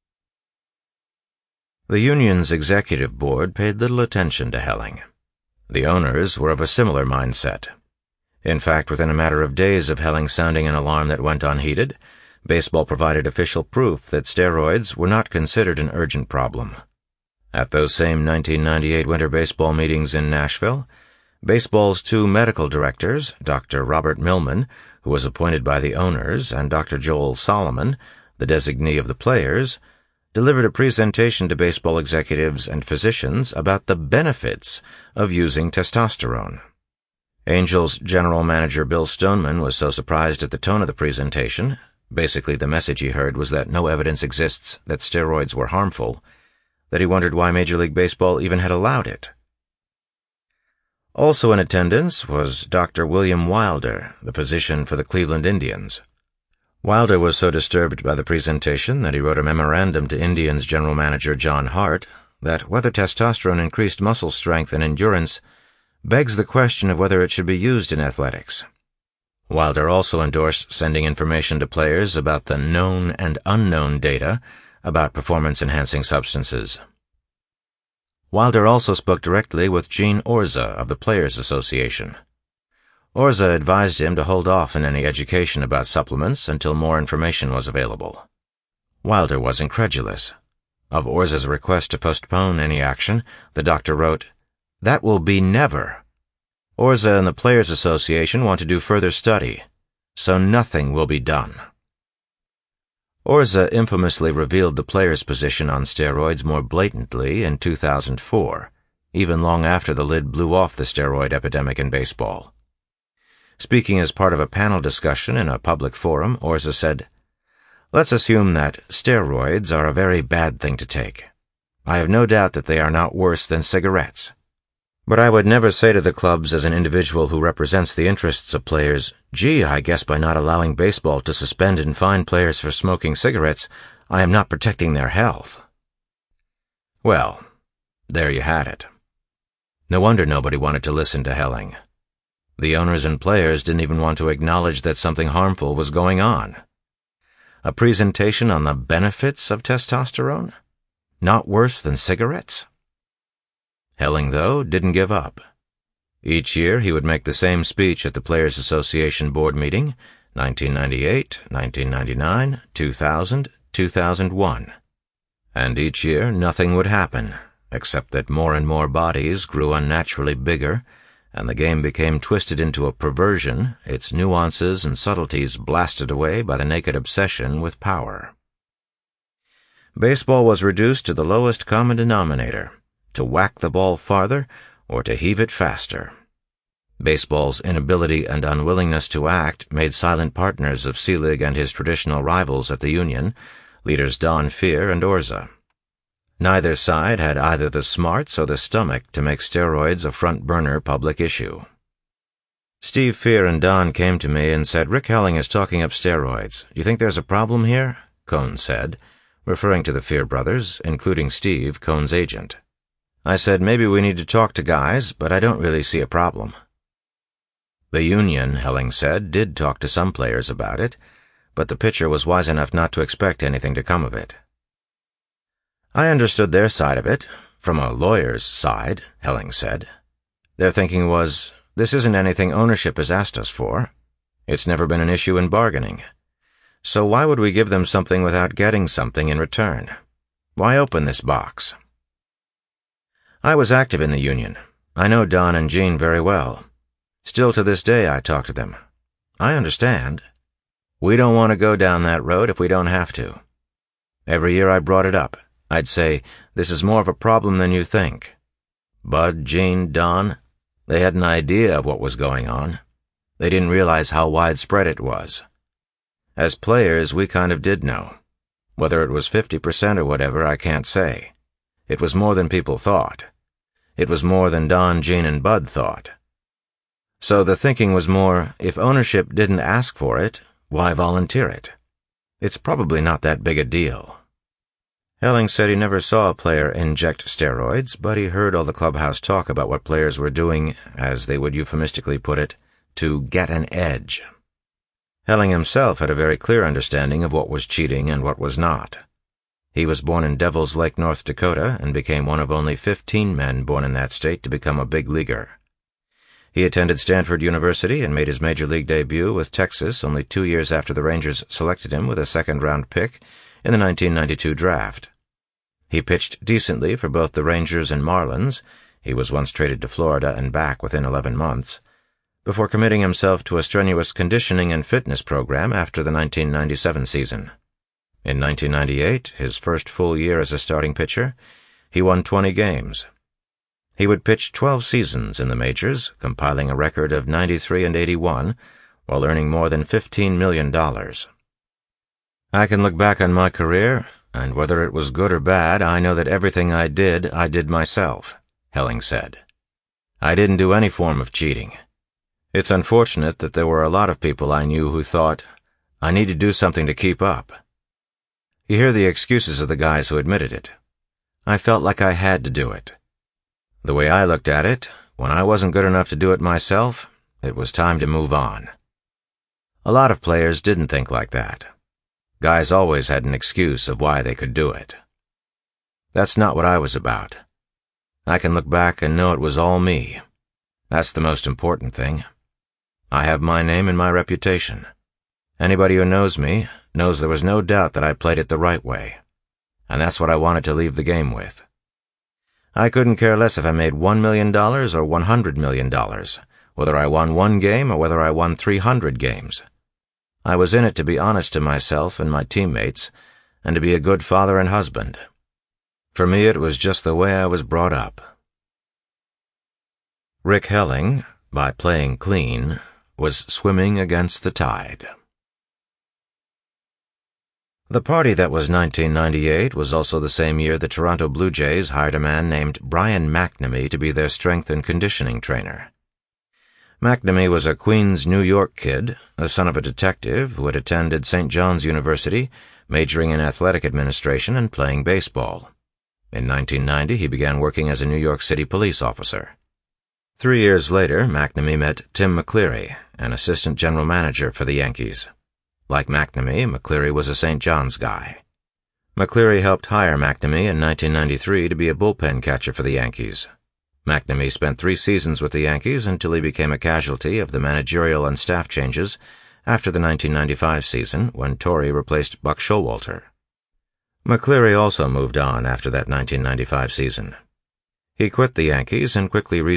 The union's executive board paid little attention to Helling. The owners were of a similar mindset. In fact, within a matter of days of Helling sounding an alarm that went unheeded, baseball provided official proof that steroids were not considered an urgent problem. At those same 1998 winter baseball meetings in Nashville, baseball's 2 medical directors, Dr. Robert Millman, who was appointed by the owners, and Dr. Joel Solomon, the designee of the players, delivered a presentation to baseball executives and physicians about the benefits of using testosterone. Angels general manager Bill Stoneman was so surprised at the tone of the presentation, basically the message he heard was that no evidence exists that steroids were harmful, that he wondered why Major League Baseball even had allowed it. Also in attendance was Dr. William Wilder, the physician for the Cleveland Indians. Wilder was so disturbed by the presentation that he wrote a memorandum to Indians general manager John Hart that whether testosterone increased muscle strength and endurance begs the question of whether it should be used in athletics. Wilder also endorsed sending information to players about the known and unknown data about performance-enhancing substances. Wilder also spoke directly with Gene Orza of the Players Association. Orza advised him to hold off in any education about supplements until more information was available. Wilder was incredulous. Of Orza's request to postpone any action, the doctor wrote, "That will be never. Orza and the Players Association want to do further study, so nothing will be done." Orza infamously revealed the players' position on steroids more blatantly in 2004, even long after the lid blew off the steroid epidemic in baseball. Speaking as part of a panel discussion in a public forum, Orza said, "Let's assume that steroids are a very bad thing to take. I have no doubt that they are not worse than cigarettes. But I would never say to the clubs as an individual who represents the interests of players, gee, I guess by not allowing baseball to suspend and fine players for smoking cigarettes, I am not protecting their health." Well, there you had it. No wonder nobody wanted to listen to Helling. The owners and players didn't even want to acknowledge that something harmful was going on. A presentation on the benefits of testosterone? Not worse than cigarettes? Helling, though, didn't give up. Each year he would make the same speech at the Players Association board meeting, 1998, 1999, 2000, 2001. And each year nothing would happen, except that more and more bodies grew unnaturally bigger, and the game became twisted into a perversion, its nuances and subtleties blasted away by the naked obsession with power. Baseball was reduced to the lowest common denominator, to whack the ball farther or to heave it faster. Baseball's inability and unwillingness to act made silent partners of Selig and his traditional rivals at the Union, leaders Don Fehr and Orza. Neither side had either the smarts or the stomach to make steroids a front-burner public issue. Steve Fehr and Don came to me and said, "Rick Helling is talking up steroids. You think there's a problem here?" Cohn said, referring to the Fehr brothers, including Steve, Cohn's agent. I said, "Maybe we need to talk to guys, but I don't really see a problem." The Union, Helling said, did talk to some players about it, but the pitcher was wise enough not to expect anything to come of it. I understood their side of it, from a lawyer's side, Helling said. Their thinking was, this isn't anything ownership has asked us for. It's never been an issue in bargaining. So why would we give them something without getting something in return? Why open this box? I was active in the Union. I know Don and Gene very well. Still to this day I talk to them. I understand. We don't want to go down that road if we don't have to. Every year I brought it up. I'd say, this is more of a problem than you think. Bud, Gene, Don, they had an idea of what was going on. They didn't realize how widespread it was. As players, we kind of did know. Whether it was 50% or whatever, I can't say. It was more than people thought. It was more than Don, Gene, and Bud thought. So the thinking was more, if ownership didn't ask for it, why volunteer it? It's probably not that big a deal. Helling said he never saw a player inject steroids, but he heard all the clubhouse talk about what players were doing, as they would euphemistically put it, to get an edge. Helling himself had a very clear understanding of what was cheating and what was not. He was born in Devils Lake, North Dakota, and became one of only 15 men born in that state to become a big leaguer. He attended Stanford University and made his major league debut with Texas only 2 years after the Rangers selected him with a second-round pick in the 1992 draft. He pitched decently for both the Rangers and Marlins — he was once traded to Florida and back within 11 months — before committing himself to a strenuous conditioning and fitness program after the 1997 season. In 1998, his first full year as a starting pitcher, he won 20 games. He would pitch 12 seasons in the majors, compiling a record of 93 and 81, while earning more than $15 million. I can look back on my career, and whether it was good or bad, I know that everything I did myself, Helling said. I didn't do any form of cheating. It's unfortunate that there were a lot of people I knew who thought, I need to do something to keep up. You hear the excuses of the guys who admitted it. I felt like I had to do it. The way I looked at it, when I wasn't good enough to do it myself, it was time to move on. A lot of players didn't think like that. Guys always had an excuse of why they could do it. That's not what I was about. I can look back and know it was all me. That's the most important thing. I have my name and my reputation. Anybody who knows me knows there was no doubt that I played it the right way. And that's what I wanted to leave the game with. I couldn't care less if I made $1 million or $100 million, whether I won one game or whether I won 300 games. I was in it to be honest to myself and my teammates, and to be a good father and husband. For me, it was just the way I was brought up. Rick Helling, by playing clean, was swimming against the tide. The party that was 1998 was also the same year the Toronto Blue Jays hired a man named Brian McNamee to be their strength and conditioning trainer. McNamee was a Queens, New York kid, the son of a detective who had attended St. John's University, majoring in athletic administration and playing baseball. In 1990, he began working as a New York City police officer. 3 years later, McNamee met Tim McCleary, an assistant general manager for the Yankees. Like McNamee, McCleary was a St. John's guy. McCleary helped hire McNamee in 1993 to be a bullpen catcher for the Yankees. McNamee spent 3 seasons with the Yankees until he became a casualty of the managerial and staff changes after the 1995 season when Torre replaced Buck Showalter. McCleary also moved on after that 1995 season. He quit the Yankees and quickly